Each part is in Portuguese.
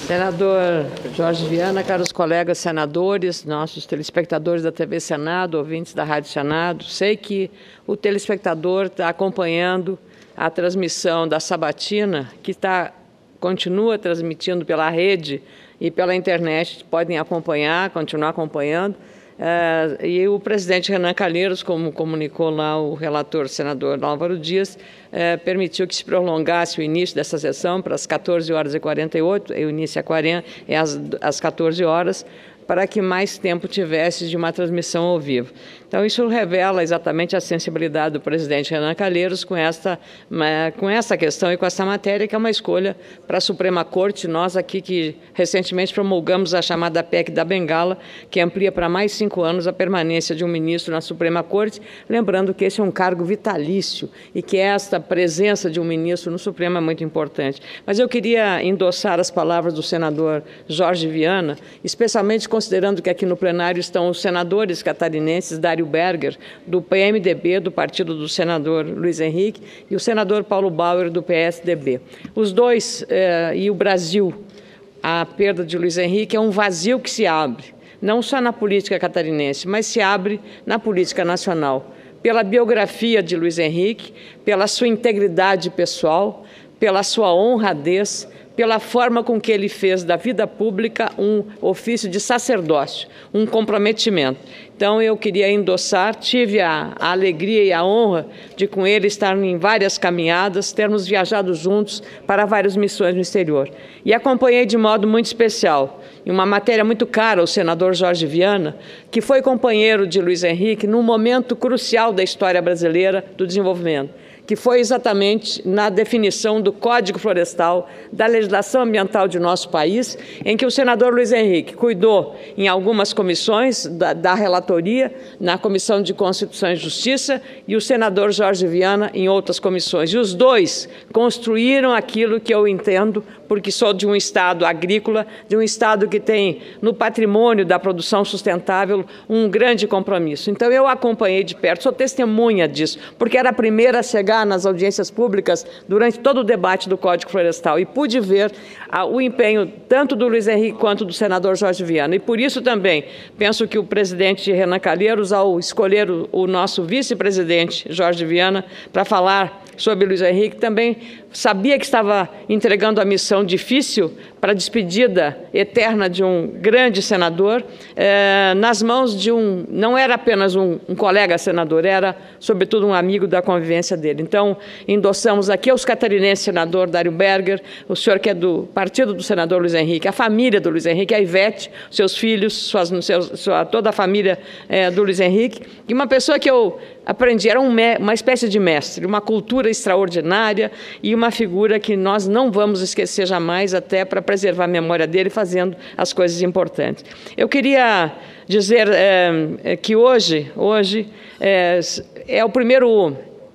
Senador Jorge Viana, caros colegas senadores, nossos telespectadores da TV Senado, ouvintes da Rádio Senado, sei que o telespectador está acompanhando a transmissão da sabatina, que continua transmitindo pela rede e pela internet, podem acompanhar, continuar acompanhando. E o presidente Renan Calheiros, como comunicou lá o relator senador Álvaro Dias, permitiu que se prolongasse o início dessa sessão para as 14h48, o início é às 14 horas, para que mais tempo tivesse de uma transmissão ao vivo. Então, isso revela exatamente a sensibilidade do presidente Renan Calheiros com essa questão e com essa matéria, que é uma escolha para a Suprema Corte. Nós aqui que recentemente promulgamos a chamada PEC da Bengala, que amplia para mais 5 anos a permanência de um ministro na Suprema Corte, lembrando que esse é um cargo vitalício e que esta presença de um ministro no Supremo é muito importante. Mas eu queria endossar as palavras do senador Jorge Viana, especialmente considerando que aqui no plenário estão os senadores catarinenses, Dário Berger, do PMDB, do partido do senador Luiz Henrique, e o senador Paulo Bauer, do PSDB. Os dois, e o Brasil, a perda de Luiz Henrique é um vazio que se abre, não só na política catarinense, mas se abre na política nacional, pela biografia de Luiz Henrique, pela sua integridade pessoal, pela sua honradez, pela forma com que ele fez da vida pública um ofício de sacerdócio, um comprometimento. Então, eu queria endossar, tive a alegria e a honra de, com ele, estar em várias caminhadas, termos viajado juntos para várias missões no exterior. E acompanhei de modo muito especial, em uma matéria muito cara, o senador Jorge Viana, que foi companheiro de Luiz Henrique num momento crucial da história brasileira do desenvolvimento, que foi exatamente na definição do Código Florestal, da legislação ambiental de nosso país, em que o senador Luiz Henrique cuidou em algumas comissões da relatoria, na Comissão de Constituição e Justiça, e o senador Jorge Viana em outras comissões. E os dois construíram aquilo que eu entendo, porque sou de um estado agrícola, de um estado que tem no patrimônio da produção sustentável um grande compromisso. Então, eu acompanhei de perto, sou testemunha disso, porque era a primeira a chegar nas audiências públicas durante todo o debate do Código Florestal e pude ver o empenho tanto do Luiz Henrique quanto do senador Jorge Viana. E por isso também penso que o presidente Renan Calheiros, ao escolher o nosso vice-presidente Jorge Viana para falar sobre Luiz Henrique, também sabia que estava entregando a missão difícil para a despedida eterna de um grande senador, nas mãos de não era apenas um colega senador, era, sobretudo, um amigo da convivência dele. Então, endossamos aqui aos catarinenses, senador Dário Berger, o senhor que é do partido do senador Luiz Henrique, a família do Luiz Henrique, a Ivete, seus filhos, toda a família do Luiz Henrique, e uma pessoa que eu aprendi, era uma espécie de mestre, uma cultura extraordinária e uma figura que nós não vamos esquecer jamais, até para preservar a memória dele, fazendo as coisas importantes. Eu queria dizer que hoje é o primeiro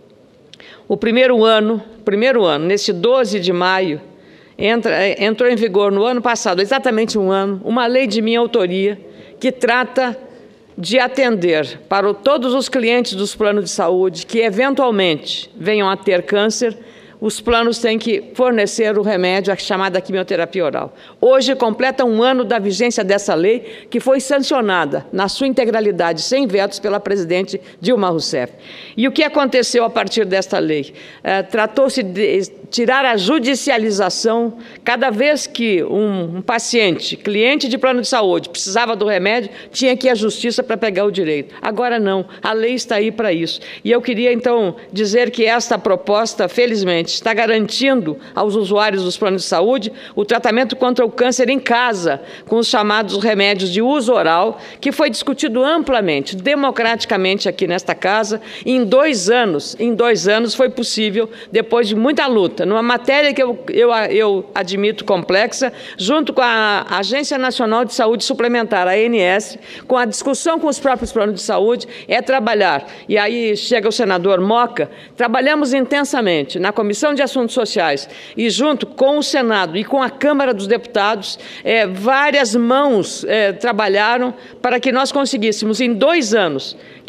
ano, nesse 12 de maio, entrou em vigor no ano passado, exatamente um ano, uma lei de minha autoria que trata de atender para todos os clientes dos planos de saúde que eventualmente venham a ter câncer. Os planos têm que fornecer o remédio, a chamada quimioterapia oral. Hoje completa um ano da vigência dessa lei, que foi sancionada na sua integralidade, sem vetos, pela presidente Dilma Rousseff. E o que aconteceu a partir desta lei? Tratou-se de tirar a judicialização. Cada vez que um paciente, cliente de plano de saúde, precisava do remédio, tinha que ir à justiça para pegar o direito. Agora não, a lei está aí para isso. E eu queria, então, dizer que esta proposta, felizmente, está garantindo aos usuários dos planos de saúde o tratamento contra o câncer em casa, com os chamados remédios de uso oral, que foi discutido amplamente, democraticamente aqui nesta casa. E em 2 anos foi possível, depois de muita luta, numa matéria que eu admito complexa, junto com a Agência Nacional de Saúde Suplementar, a ANS, com a discussão com os próprios planos de saúde, trabalhar. E aí chega o senador Moca, trabalhamos intensamente na Comissão de Assuntos Sociais e junto com o Senado e com a Câmara dos Deputados, várias mãos trabalharam para que nós conseguíssemos, em 2 anos, que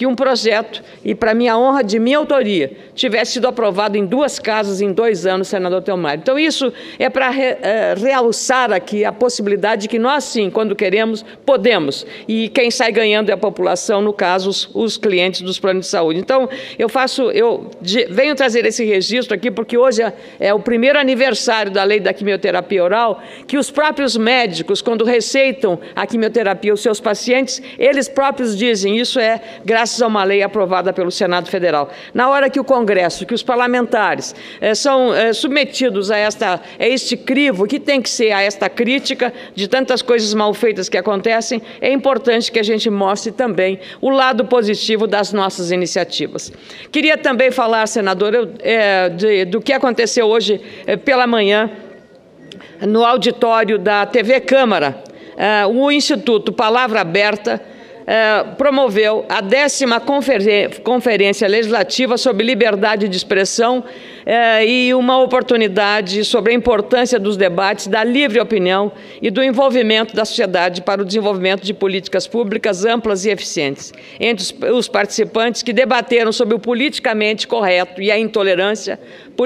que um projeto, e para minha honra, de minha autoria, tivesse sido aprovado em 2 casas em 2 anos, senador Theomário. Então, isso é para realçar aqui a possibilidade de que nós, sim, quando queremos, podemos. E quem sai ganhando é a população, no caso, os clientes dos planos de saúde. Então, eu venho trazer esse registro aqui, porque hoje é o primeiro aniversário da lei da quimioterapia oral, que os próprios médicos, quando receitam a quimioterapia aos seus pacientes, eles próprios dizem, isso é graças a uma lei aprovada pelo Senado Federal. Na hora que o Congresso, que os parlamentares são submetidos a este crivo, que tem que ser a esta crítica de tantas coisas mal feitas que acontecem, é importante que a gente mostre também o lado positivo das nossas iniciativas. Queria também falar, senador, do que aconteceu hoje pela manhã no auditório da TV Câmara. O Instituto Palavra Aberta promoveu a 10ª Conferência Legislativa sobre Liberdade de Expressão e uma oportunidade sobre a importância dos debates, da livre opinião e do envolvimento da sociedade para o desenvolvimento de políticas públicas amplas e eficientes. Entre os participantes que debateram sobre o politicamente correto e a intolerância,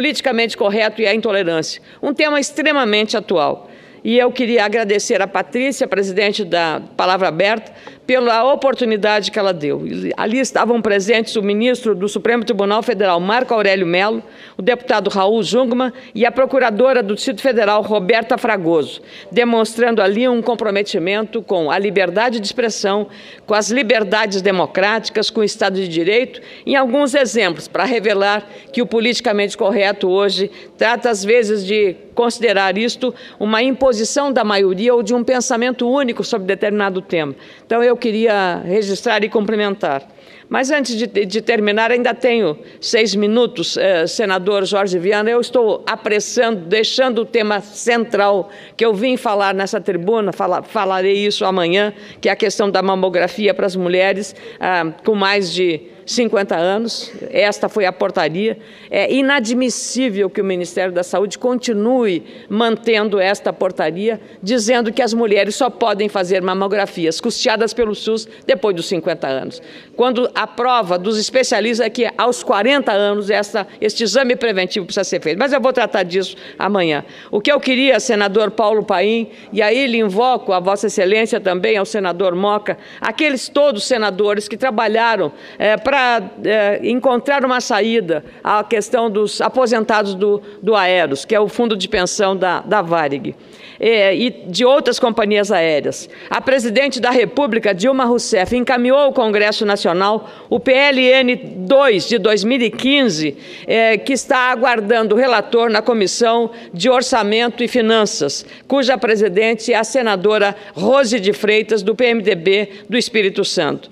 um tema extremamente atual. E eu queria agradecer a Patrícia, presidente da Palavra Aberta, pela oportunidade que ela deu. Ali estavam presentes o ministro do Supremo Tribunal Federal, Marco Aurélio Mello, o deputado Raul Jungmann e a procuradora do Distrito Federal, Roberta Fragoso, demonstrando ali um comprometimento com a liberdade de expressão, com as liberdades democráticas, com o Estado de Direito, em alguns exemplos, para revelar que o politicamente correto hoje trata, às vezes, de considerar isto uma imposição da maioria ou de um pensamento único sobre determinado tema. Então, eu queria registrar e cumprimentar. Mas, antes de terminar, ainda tenho 6 minutos, senador Jorge Viana. Eu estou apressando, deixando o tema central que eu vim falar nessa tribuna, falarei isso amanhã, que é a questão da mamografia para as mulheres com mais de 50 anos, esta foi a portaria. É inadmissível que o Ministério da Saúde continue mantendo esta portaria, dizendo que as mulheres só podem fazer mamografias custeadas pelo SUS depois dos 50 anos. Quando a prova dos especialistas é que aos 40 anos este exame preventivo precisa ser feito. Mas eu vou tratar disso amanhã. O que eu queria, senador Paulo Paim, e aí lhe invoco a Vossa Excelência também, ao senador Moca, aqueles todos senadores que trabalharam para encontrar uma saída à questão dos aposentados do Aeros, que é o fundo de pensão da Varig, e de outras companhias aéreas. A presidente da República, Dilma Rousseff, encaminhou ao Congresso Nacional o PLN 2 de 2015, que está aguardando o relator na Comissão de Orçamento e Finanças, cuja presidente é a senadora Rose de Freitas, do PMDB do Espírito Santo.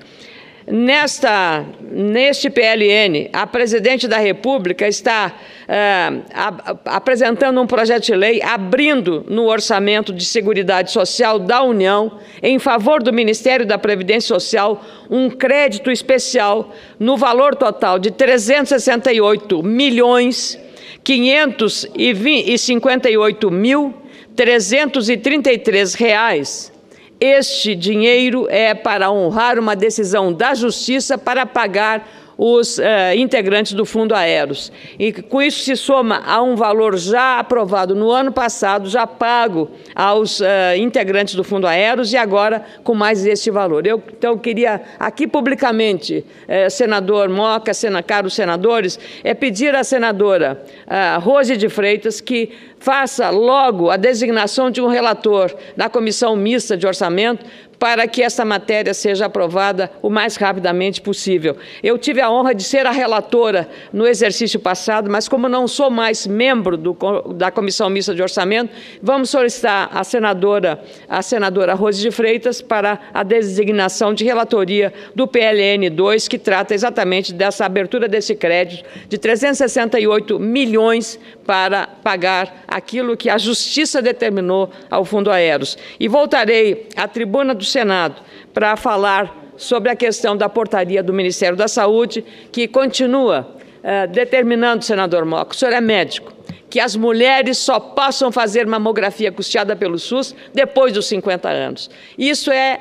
Neste PLN, a presidente da República está apresentando um projeto de lei abrindo no orçamento de Seguridade Social da União, em favor do Ministério da Previdência Social, um crédito especial no valor total de R$ 368.558.333. Este dinheiro é para honrar uma decisão da Justiça para pagar os integrantes do Fundo Aeros. E com isso se soma a um valor já aprovado no ano passado, já pago aos integrantes do Fundo Aeros, e agora com mais este valor. Então, queria aqui publicamente, senador Moca, caros senadores, pedir à senadora Rose de Freitas que faça logo a designação de um relator da Comissão Mista de Orçamento para que essa matéria seja aprovada o mais rapidamente possível. Eu tive a honra de ser a relatora no exercício passado, mas como não sou mais membro da Comissão Mista de Orçamento, vamos solicitar a senadora Rose de Freitas para a designação de relatoria do PLN 2, que trata exatamente dessa abertura desse crédito de 368 milhões para pagar aquilo que a Justiça determinou ao Fundo Aeros. E voltarei à tribuna do Senado para falar sobre a questão da portaria do Ministério da Saúde, que continua determinando, senador Moca, o senhor é médico, que as mulheres só possam fazer mamografia custeada pelo SUS depois dos 50 anos. Isso é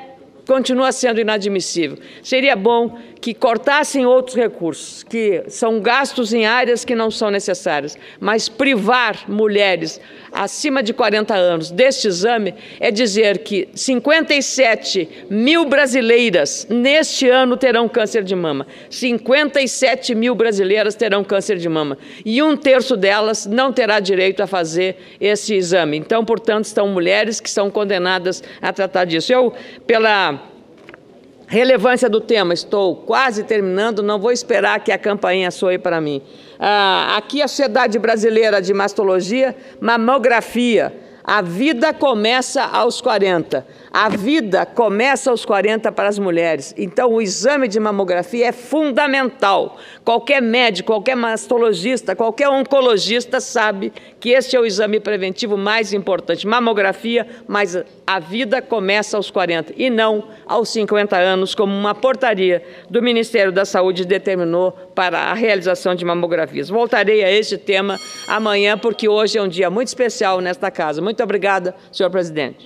continua sendo inadmissível. Seria bom que cortassem outros recursos, que são gastos em áreas que não são necessárias, mas privar mulheres acima de 40 anos deste exame é dizer que 57 mil brasileiras neste ano terão câncer de mama. 57 mil brasileiras terão câncer de mama e 1/3 delas não terá direito a fazer esse exame. Então, portanto, estão mulheres que são condenadas a tratar disso. Eu, pela relevância do tema, estou quase terminando, não vou esperar que a campainha soe para mim. Aqui a Sociedade Brasileira de Mastologia, mamografia. A vida começa aos 40. A vida começa aos 40 para as mulheres. Então, o exame de mamografia é fundamental. Qualquer médico, qualquer mastologista, qualquer oncologista sabe que este é o exame preventivo mais importante. Mamografia, mas a vida começa aos 40 e não aos 50 anos, como uma portaria do Ministério da Saúde determinou para a realização de mamografias. Voltarei a este tema amanhã, porque hoje é um dia muito especial nesta casa. Muito obrigada, senhor presidente.